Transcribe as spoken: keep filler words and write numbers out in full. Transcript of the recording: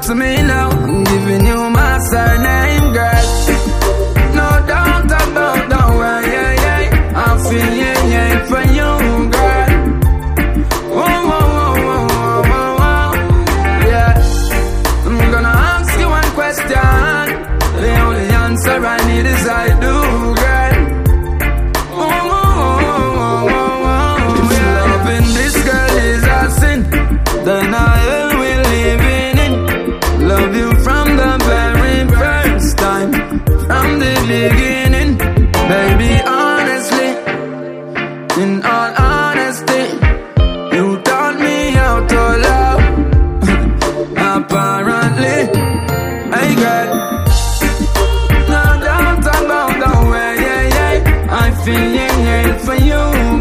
to me now. I'm giving you my surname, girl. No doubt about that way, yeah, yeah. I feel yeah, yeah, for you, girl. Whoa, whoa, whoa, whoa, whoa, whoa, yeah. I'm gonna ask you one question. The only answer I need is I do, girl. Whoa, whoa, whoa, whoa, whoa, if yeah. Loving this girl is a sin, then I will live in it. Love you from the very first time, from the beginning. Baby, honestly, in all honesty, you taught me how to love. Apparently, hey girl, no doubt about the way, yeah, yeah. I feel yeah, yeah, for you.